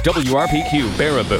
WRPQ Baraboo,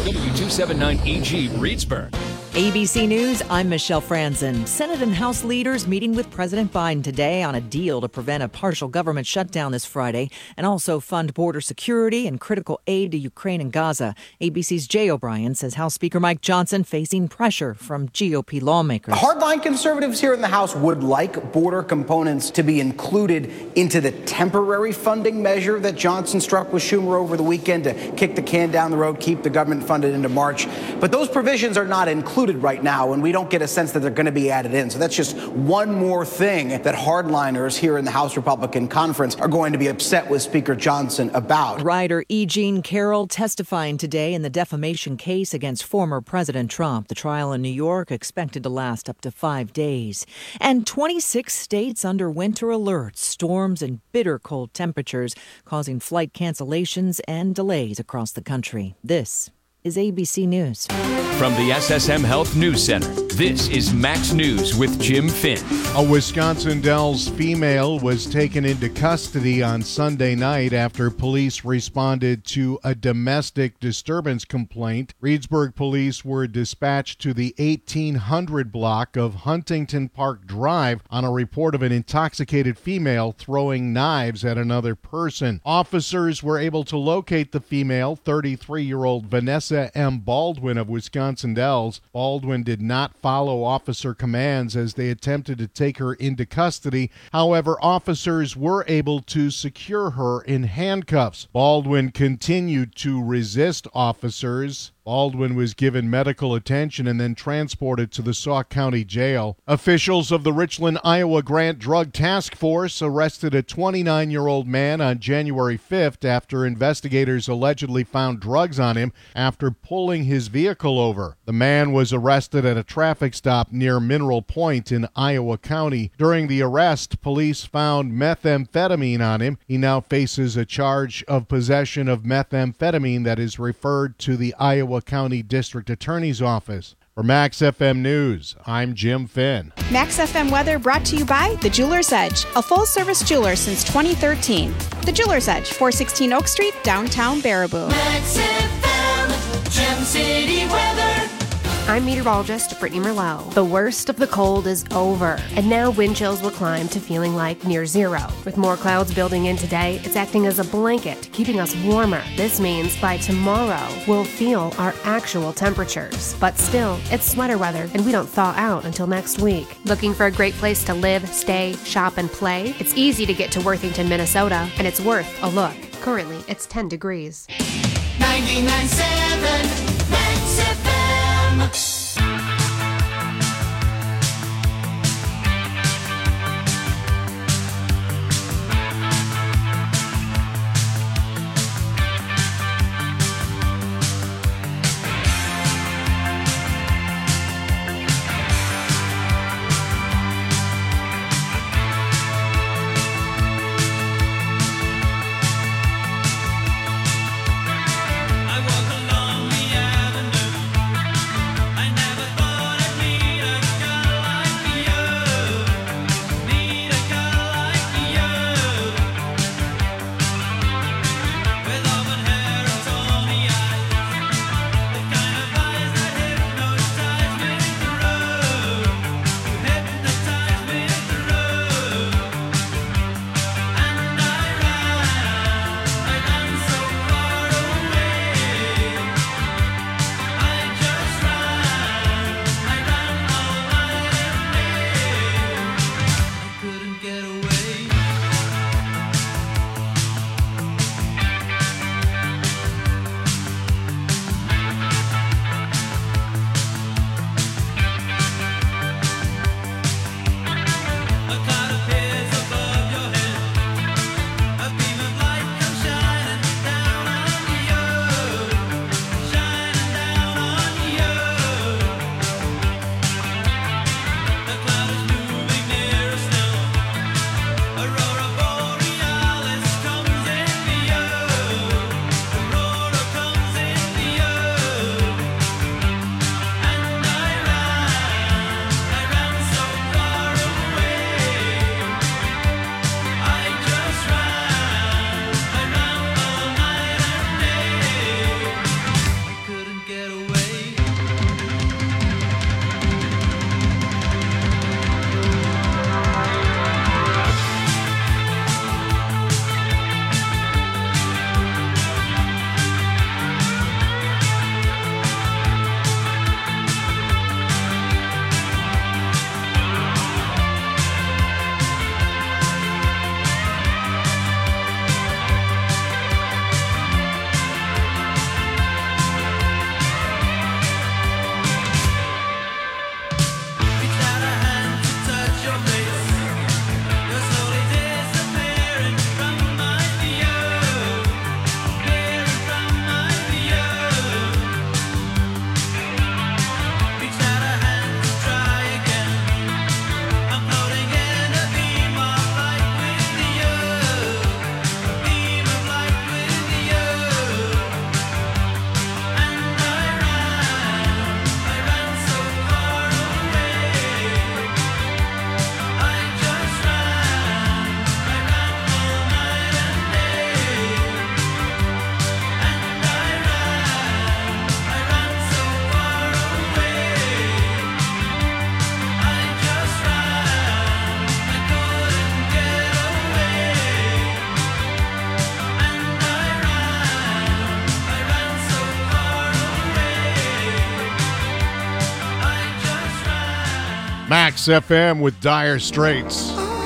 W279EG Reedsburg. ABC News, I'm Michelle Franzen. Senate and House leaders meeting with President Biden today on a deal to prevent a partial government shutdown this Friday and also fund border security and critical aid to Ukraine and Gaza. ABC's Jay O'Brien says House Speaker Mike Johnson facing pressure from GOP lawmakers. Hardline conservatives here in the House would like border components to be included into the temporary funding measure that Johnson struck with Schumer over the weekend to kick the can down the road, keep the government funded into March. But those provisions are not included right now, and we don't get a sense that they're going to be added in. So that's just one more thing that hardliners here in the House Republican Conference are going to be upset with Speaker Johnson about. Writer E. Jean Carroll testifying today in the defamation case against former President Trump. The trial in New York expected to last up to 5 days. And 26 states under winter alerts, storms and bitter cold temperatures causing flight cancellations and delays across the country. This is ABC News. From the SSM Health News Center, this is Max News with Jim Finn. A Wisconsin Dells female was taken into custody on Sunday night after police responded to a domestic disturbance complaint. Reedsburg police were dispatched to the 1800 block of Huntington Park Drive on a report of an intoxicated female throwing knives at another person. Officers were able to locate the female, 33-year-old Vanessa M. Baldwin of Wisconsin Dells. Baldwin did not follow officer commands as they attempted to take her into custody. However, officers were able to secure her in handcuffs. Baldwin continued to resist officers. Baldwin was given medical attention and then transported to the Sauk County Jail. Officials of the Richland, Iowa Grant Drug Task Force arrested a 29-year-old man on January 5th after investigators allegedly found drugs on him after pulling his vehicle over. The man was arrested at a traffic stop near Mineral Point in Iowa County. During the arrest, police found methamphetamine on him. He now faces a charge of possession of methamphetamine that is referred to the Iowa County District Attorney's Office. For Max FM News, I'm Jim Finn. Max FM weather brought to you by The Jeweler's Edge, a full-service jeweler since 2013. The Jeweler's Edge, 416 Oak Street, downtown Baraboo. Max FM, Gem City weather. I'm meteorologist Brittany Merlot. The worst of the cold is over, and now wind chills will climb to feeling like near zero. With more clouds building in today, it's acting as a blanket, keeping us warmer. This means by tomorrow, we'll feel our actual temperatures. But still, it's sweater weather, and we don't thaw out until next week. Looking for a great place to live, stay, shop, and play? It's easy to get to Worthington, Minnesota, and it's worth a look. Currently, it's 10 degrees. 99.7 Max FM. I walk along the avenue. Max FM with Dire Straits.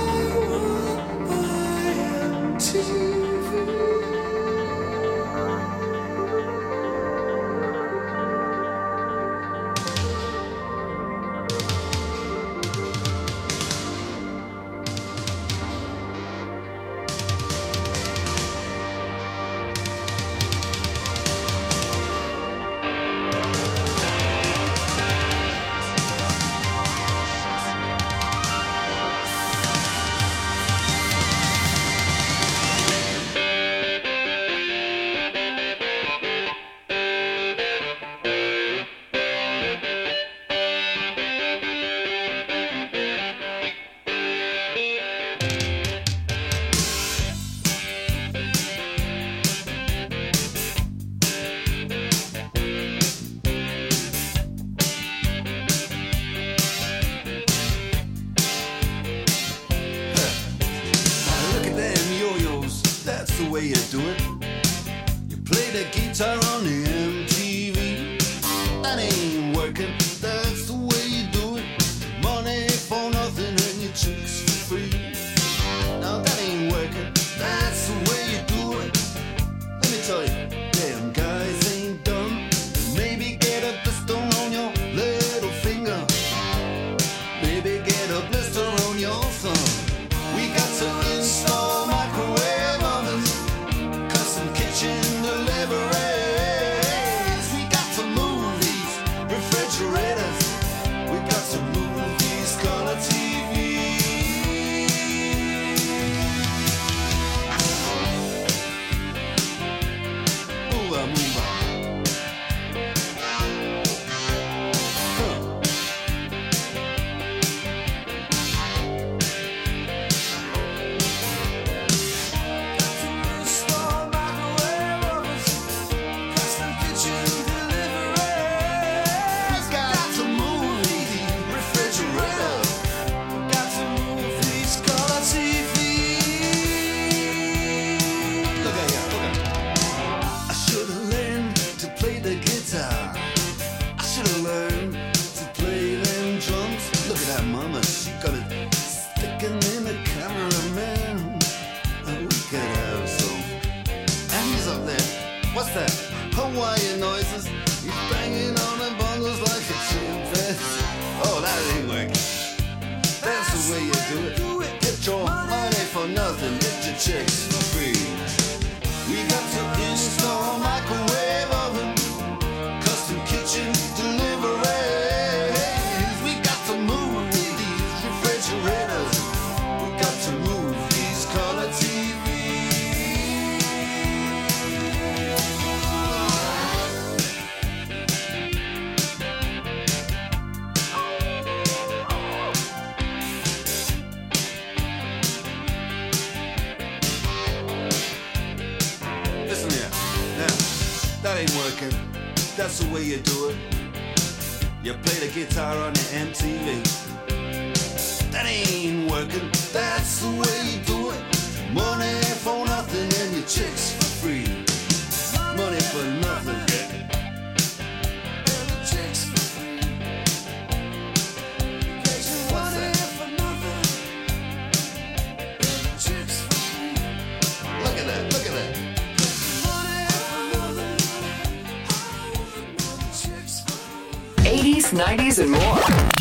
'90s and more.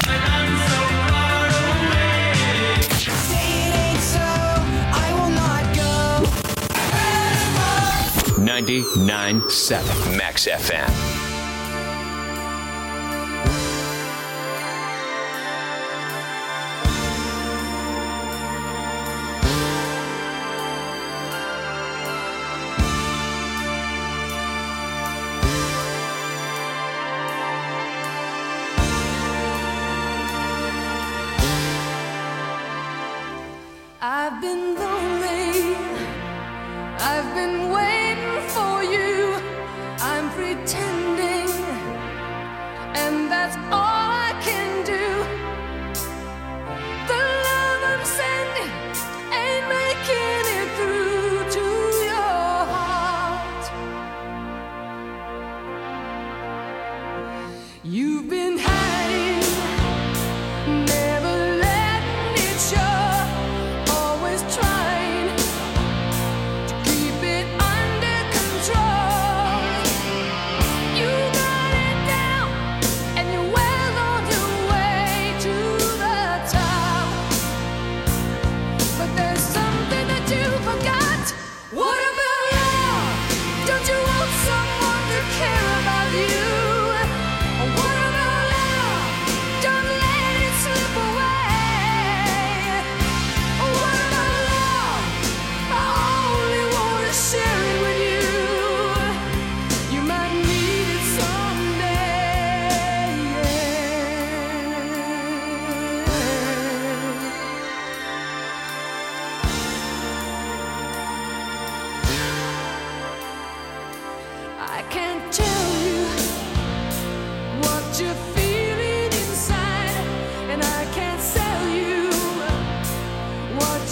99.7 Max FM. I've been lonely, I've been waiting for you, I'm pretending, and that's all I can do. The love I'm sending ain't making it through to your heart. You've been hiding, never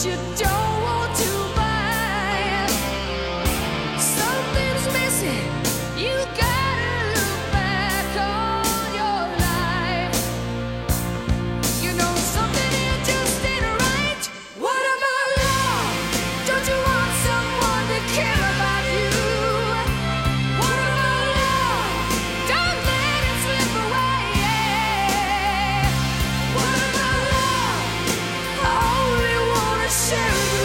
you don't want to buy. Something's missing. You gotta look back on your life. You know something here just ain't right. What about love? Don't you want someone to care about you? What about love? Don't let it slip away. What about love? I only wanna share it with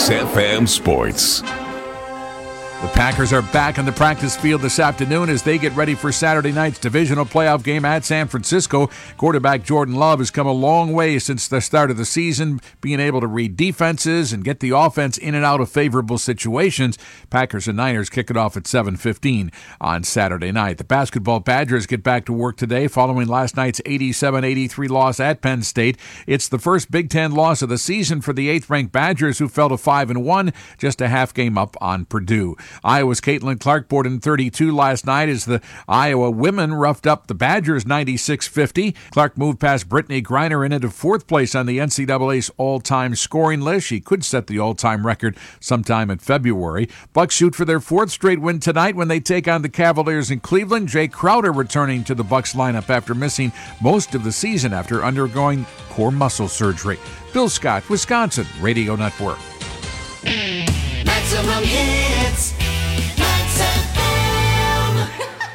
Max FM Sports. The Packers are back on the practice field this afternoon as they get ready for Saturday night's divisional playoff game at San Francisco. Quarterback Jordan Love has come a long way since the start of the season, being able to read defenses and get the offense in and out of favorable situations. Packers and Niners kick it off at 7:15 on Saturday night. The basketball Badgers get back to work today following last night's 87-83 loss at Penn State. It's the first Big Ten loss of the season for the 8th-ranked Badgers, who fell to 5-1, just a half game up on Purdue. Iowa's Caitlin Clark boarded in 32 last night as the Iowa women roughed up the Badgers 96-50. Clark moved past Brittany Griner and into 4th place on the NCAA's all-time scoring list. She could set the all-time record sometime in February. Bucks shoot for their 4th straight win tonight when they take on the Cavaliers in Cleveland. Jay Crowder returning to the Bucks lineup after missing most of the season after undergoing core muscle surgery. Bill Scott, Wisconsin Radio Network. Maximum hits. Max FM.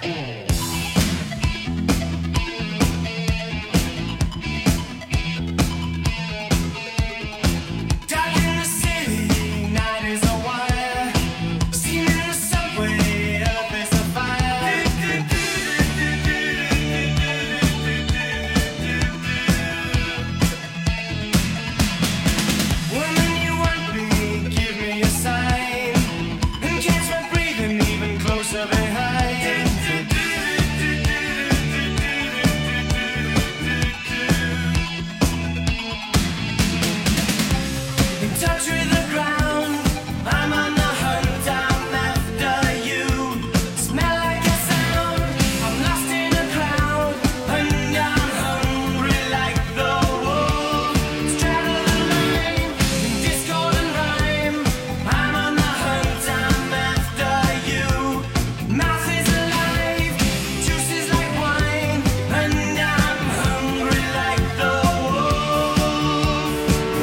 Dark in the city, night is a wire. Seen in the subway, up is a fire. Woman, you want me, give me a sign. And catch my breathing even closer behind. In touch with the ground, I'm on the hunt, I'm after you. Smell like a sound, I'm lost in a crowd. And I'm hungry like the wolf. Straddle the line, in discord and rhyme. I'm on the hunt, I'm after you. Mouth is alive, juice is like wine. And I'm hungry like the wolf.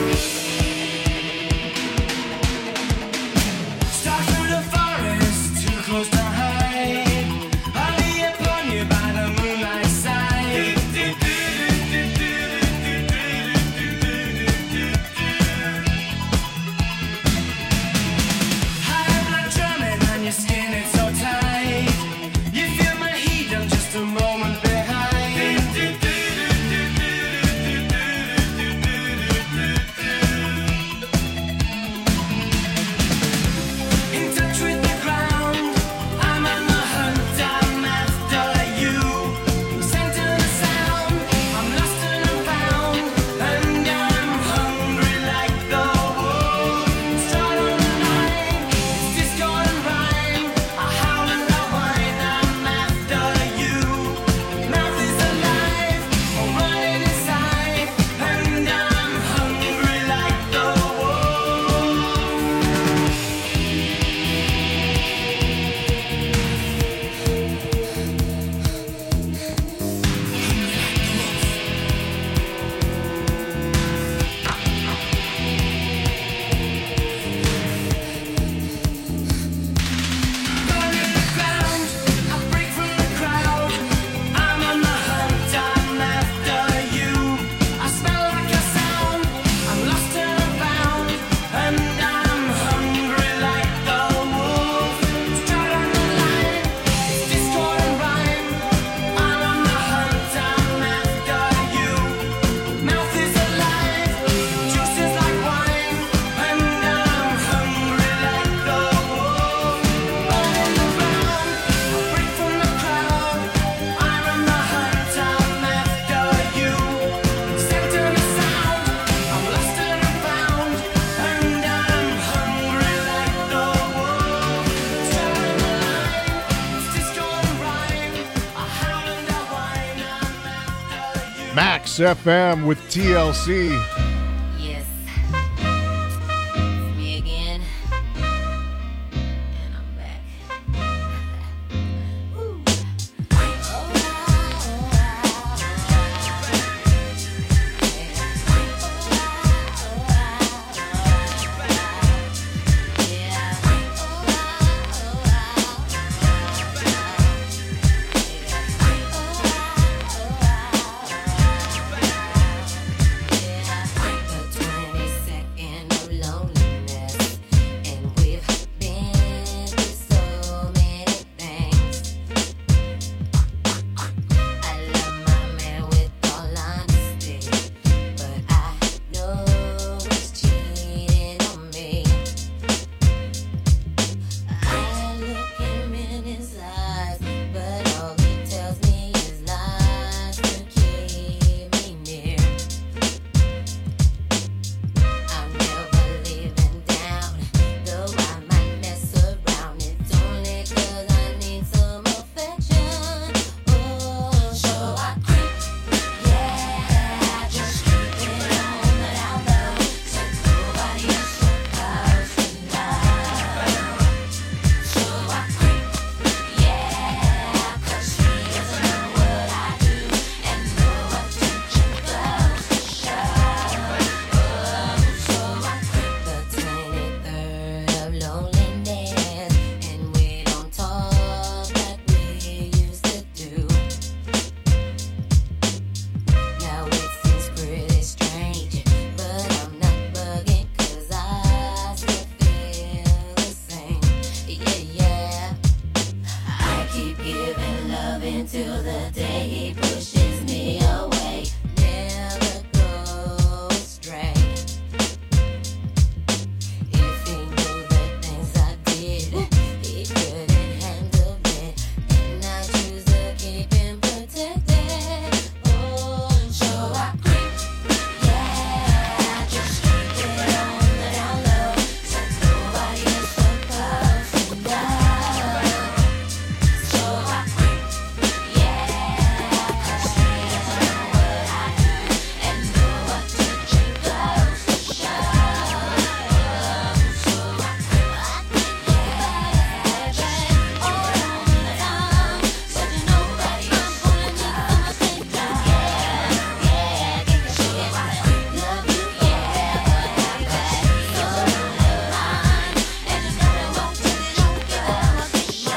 Stalk through the forest, too close to hide. I'll be upon you by the moonlight's side. High blood drumming on your skin, it's so tight. You feel my heat, I'm just a moment behind. In touch with the ground, I'm on the hunt, I'm after you. Center the sound, I'm lost and I'm found. And I'm hungry like the wolf. Stride on the line, it's discord and rhyme. I howl and I whine, I'm after you. Mouth is alive, I'm running inside. And I'm hungry like the wolf. Burn in the ground, I break from the crowd. I'm on the hunt, I'm after you. I smell like a sound, I'm lost and I'm found. And I'm hungry like the wolf. Stride on the line, it's discord and rhyme. I'm on the hunt, I'm after you. Mouth is alive, juice is like wine. And I'm hungry like the wolf. Burn in the ground, I break from the crowd. I'm on the hunt, I'm after you. Center the sound, I'm lost and I'm found. And I'm hungry like the wolf. Stride on the line, it's discord and rhyme. I howl and I whine, I'm after you. Max FM with TLC. Yes. It's me again. And I'm back. until the day he pushes me away. Never go astray. If he knew the things I did, he couldn't handle it. And I choose to keep him protected. Oh, so I creep, yeah, I just keep it on the down low, so nobody is supposed to know. So I creep, yeah, 'cause he doesn't know what I do and know what to drink close to show. So I creep, yeah, baby, all on the down, so that nobody is pulling me from my safety. Yeah, give a shit, love you, yeah, but I'm back, so line, and you know what to drink close to show.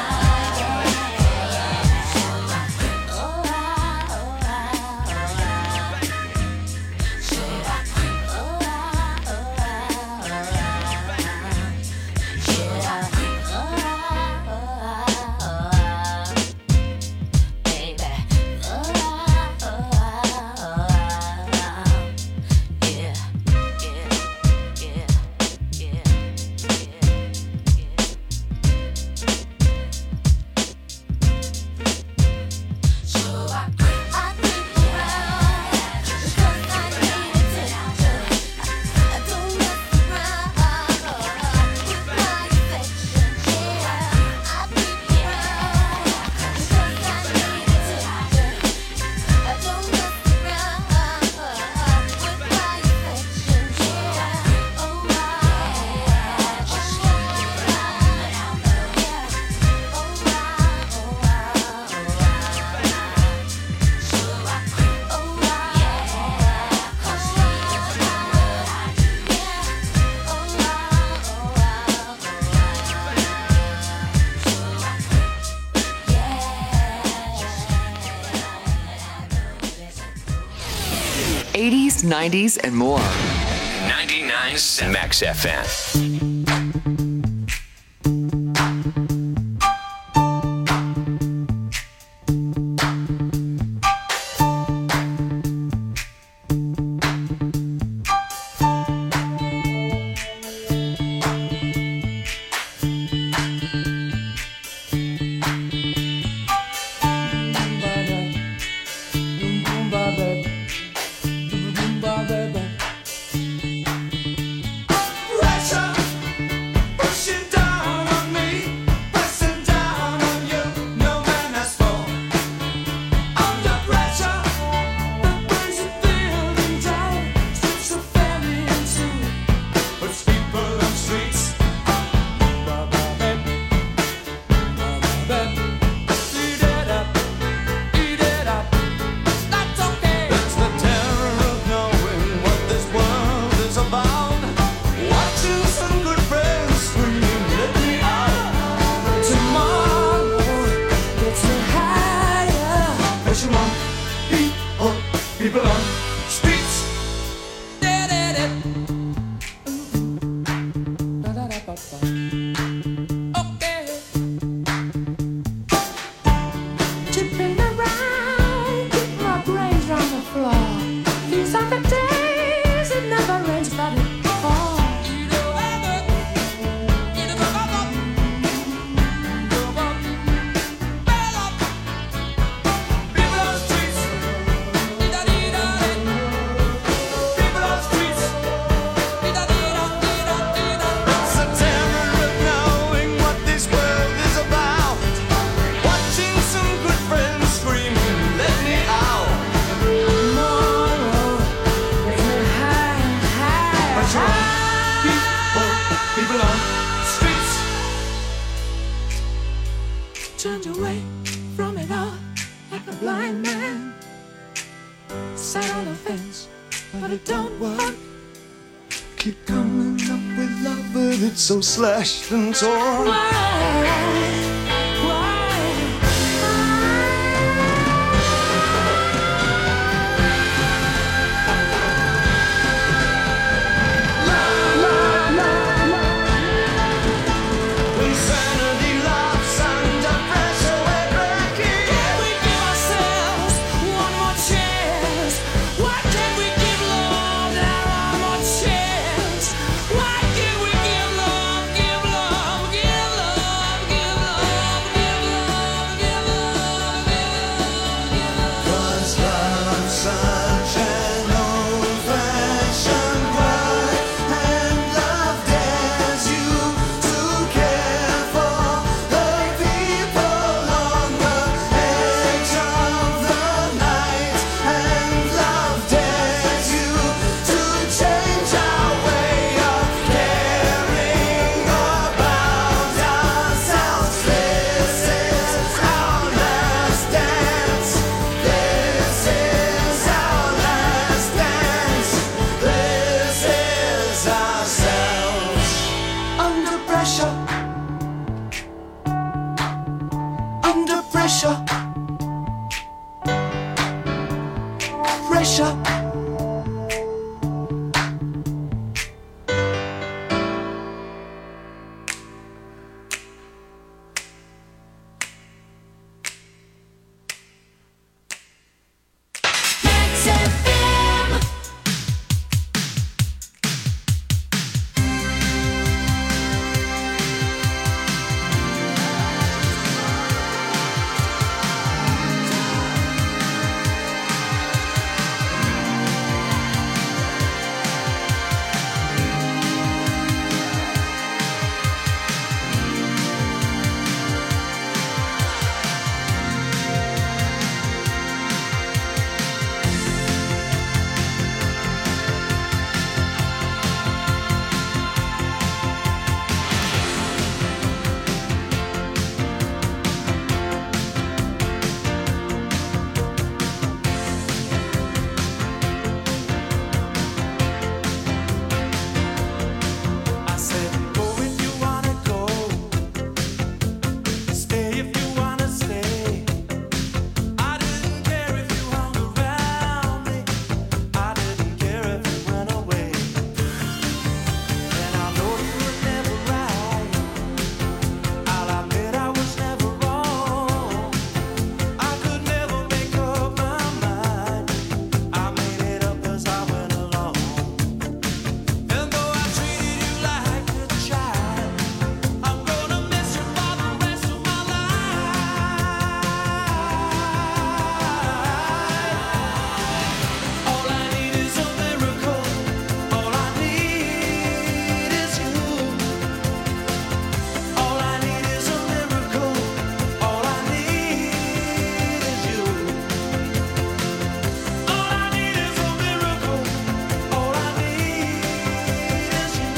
'80s, '90s, and more. 99 Max FM. Turned away from it all like a blind man. Sat on the fence, but it don't work. Keep coming up with love, but it's so slashed and torn. Insanity loves under pressure we're breaking. Can we give Pressure. Pressure. Max FM. I said, go if you wanna go. Stay if you wanna stay. I didn't care if you hung around me. I didn't care if you went away. And I know you were never right. I'll admit I was never wrong. I could never make up my mind. I made it up as I went along. And though I treated you like a child, I'm gonna miss you for the rest of my life. All I need is a miracle. All I need is you. All I need is a miracle. All I need is you. All I need is a miracle. All I need is you.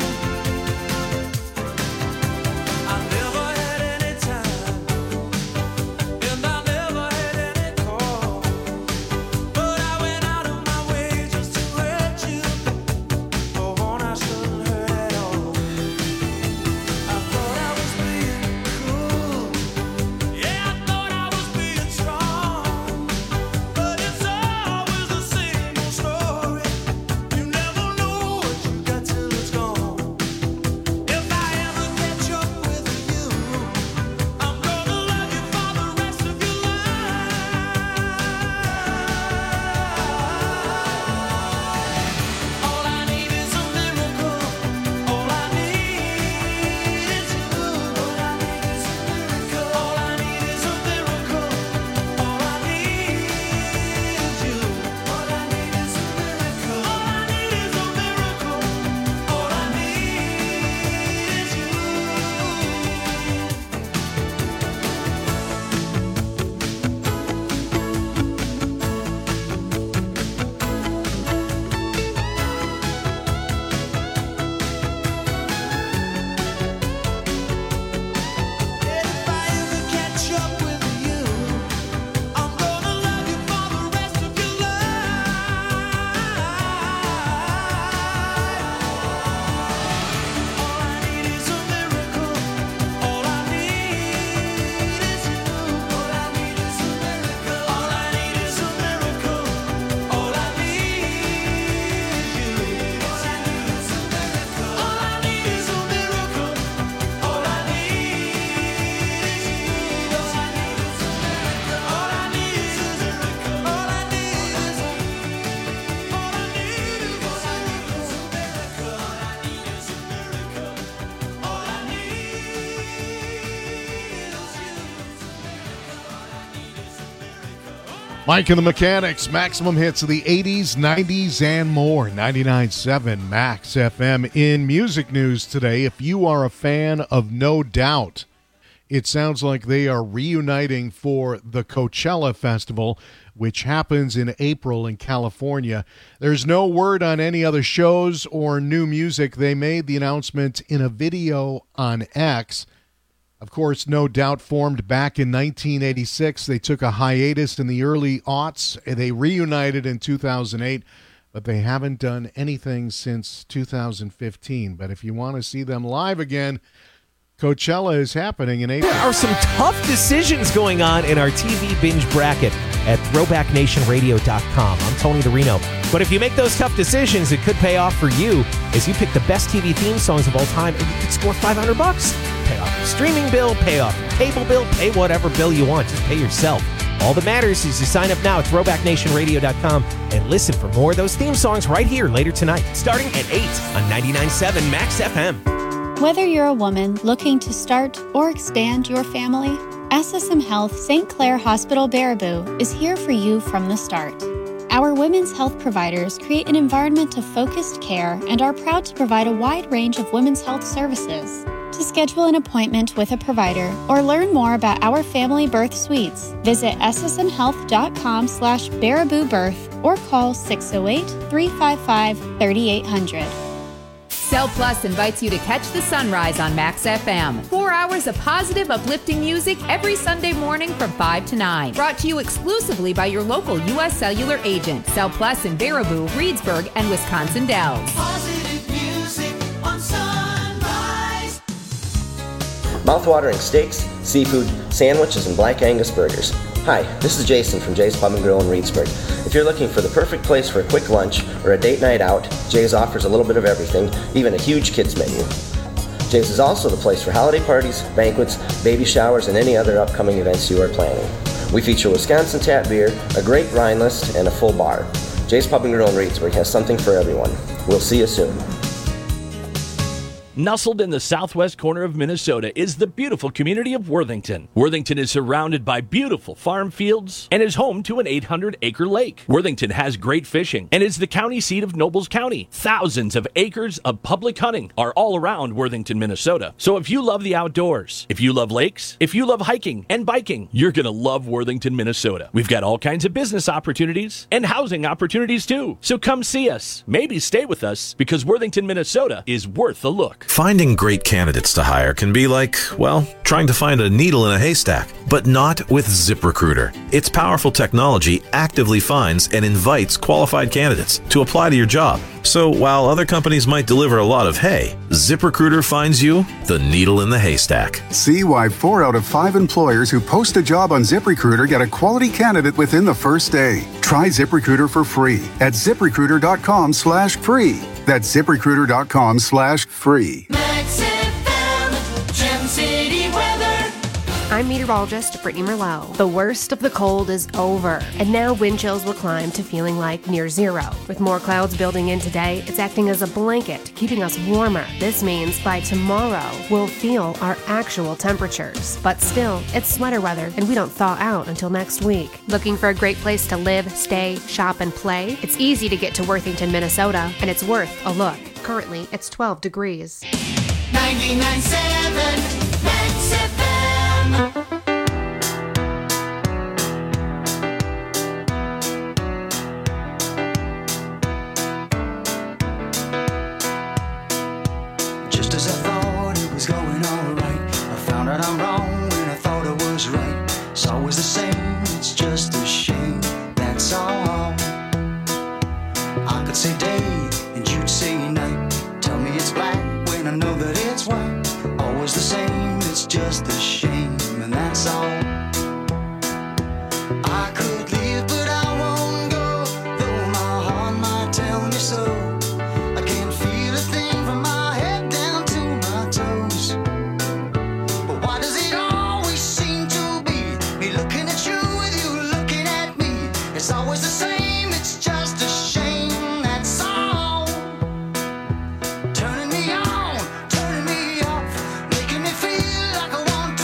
I never had any time, and I never had any call, but I went out of my way just to hurt you, for one I shouldn't hurt at all. I thought I was being cool, yeah, I thought I was being strong, but it's always the same old story. You never know what you got till it's gone. If I ever catch up with you, I'm gonna love you for the rest of your life. All I need is a miracle. All I need is you. All I need is a miracle. All I need is a miracle. All I need is you. All I need is a miracle. All I need is a miracle. All I need is you. If I ever catch up with you, I'm gonna love you for the rest of your life. All I need is a miracle. All I need is you. All I need is a miracle. All I need is a miracle. All I need is you. All I need is a miracle. All I need is a miracle. All I need is you. All I need is a miracle. All I need is a miracle. All I need is a miracle. All I need is a miracle. All I need is a miracle. All I need. Mike and the Mechanics, maximum hits of the 80s, 90s, and more. 99.7 Max FM. In music news today, if you are a fan of No Doubt, it sounds like they are reuniting for the Coachella Festival, which happens in April in California. There's no word on any other shows or new music. They made the announcement in a video on X. Of course, No Doubt formed back in 1986. They took a hiatus in the early aughts. They reunited in 2008, but they haven't done anything since 2015. But if you want to see them live again, Coachella is happening in April. There are some tough decisions going on in our TV binge bracket at throwbacknationradio.com. I'm Tony DeRino. But if you make those tough decisions, it could pay off for you as you pick the best TV theme songs of all time, and you could score $500. Pay off your streaming bill, pay off your cable bill, pay whatever bill you want. Just pay yourself. All that matters is you sign up now at throwbacknationradio.com and listen for more of those theme songs right here later tonight, starting at 8 on 99.7 Max FM. Whether you're a woman looking to start or expand your family, SSM Health St. Clair Hospital Baraboo is here for you from the start. Our women's health providers create an environment of focused care and are proud to provide a wide range of women's health services. To schedule an appointment with a provider or learn more about our family birth suites, visit ssmhealth.com/Baraboo Birth or call 608-355-3800. Cell Plus invites you to catch the sunrise on Max FM. 4 hours of positive, uplifting music every Sunday morning from 5 to 9. Brought to you exclusively by your local U.S. Cellular agent. Cell Plus in Baraboo, Reedsburg, and Wisconsin Dells. Positive music on Sunrise. Mouthwatering steaks, seafood, sandwiches, and Black Angus burgers. Hi, this is Jason from Jay's Pub and Grill in Reedsburg. If you're looking for the perfect place for a quick lunch or a date night out, Jay's offers a little bit of everything, even a huge kids menu. Jay's is also the place for holiday parties, banquets, baby showers, and any other upcoming events you are planning. We feature Wisconsin tap beer, a great wine list, and a full bar. Jay's Pub and Grill in Reedsburg has something for everyone. We'll see you soon. Nestled in the southwest corner of Minnesota is the beautiful community of Worthington. Worthington is surrounded by beautiful farm fields and is home to an 800-acre lake. Worthington has great fishing and is the county seat of Nobles County. Thousands of acres of public hunting are all around Worthington, Minnesota. So if you love the outdoors, if you love lakes, if you love hiking and biking, you're going to love Worthington, Minnesota. We've got all kinds of business opportunities and housing opportunities too. So come see us. Maybe stay with us because Worthington, Minnesota is worth a look. Finding great candidates to hire can be like, well, trying to find a needle in a haystack, but not with ZipRecruiter. Its powerful technology actively finds and invites qualified candidates to apply to your job. So while other companies might deliver a lot of hay, ZipRecruiter finds you the needle in the haystack. See why 4 out of 5 employers who post a job on ZipRecruiter get a quality candidate within the first day. Try ZipRecruiter for free at ZipRecruiter.com/free. That's ZipRecruiter.com/free. Max FM, Gem City weather. I'm meteorologist Brittany Merlot. The worst of the cold is over, and now wind chills will climb to feeling like near zero. With more clouds building in today, it's acting as a blanket, keeping us warmer. This means by tomorrow, we'll feel our actual temperatures. But still, it's sweater weather, and we don't thaw out until next week. Looking for a great place to live, stay, shop, and play? It's easy to get to Worthington, Minnesota, and it's worth a look. Currently, it's 12 degrees. 99.7 Max FM. Just as I thought it was going all right, I found out I'm wrong when I thought I was right. It's always the same, it's just a shame, that's all. I could say day and you'd say night. Tell me it's black when I know that it's white. Always the same, it's just a shame, and that's all. I could leave, but I won't go, though my heart might tell me so. I can't feel a thing from my head down to my toes. But why does it always seem to be me looking at you with you looking at me? It's always the same, it's just a shame, that's all. Turning me on, turning me off, making me feel like I want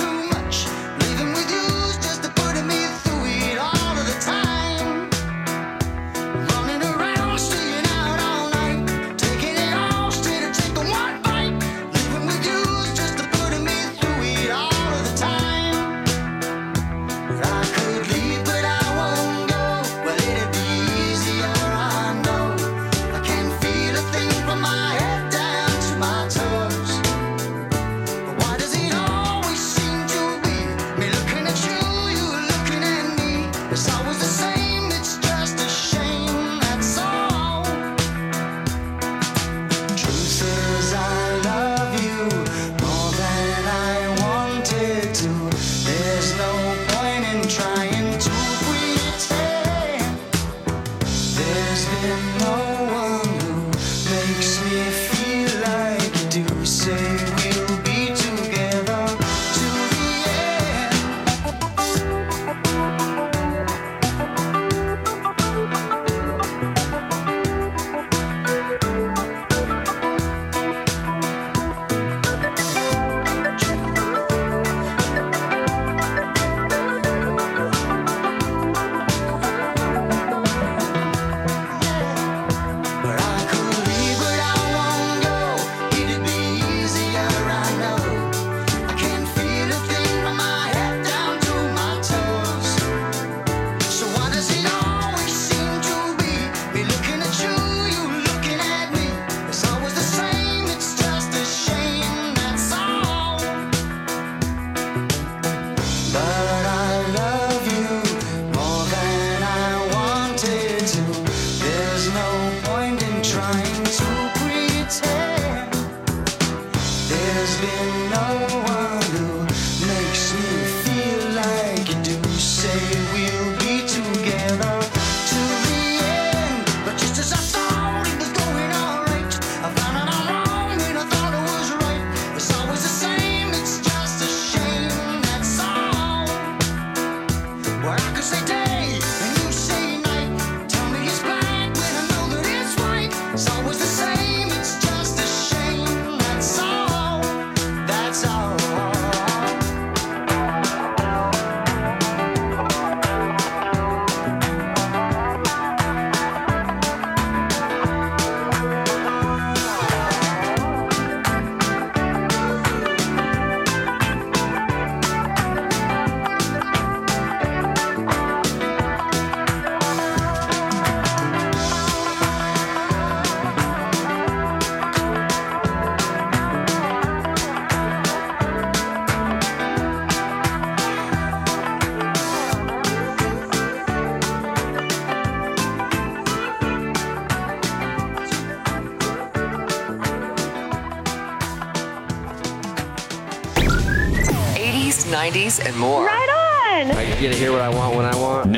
90s and more. Right on! I get to hear what I want when I want.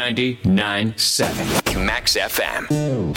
99.7 Max FM.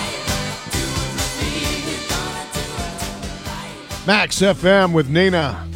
Max FM with Nina.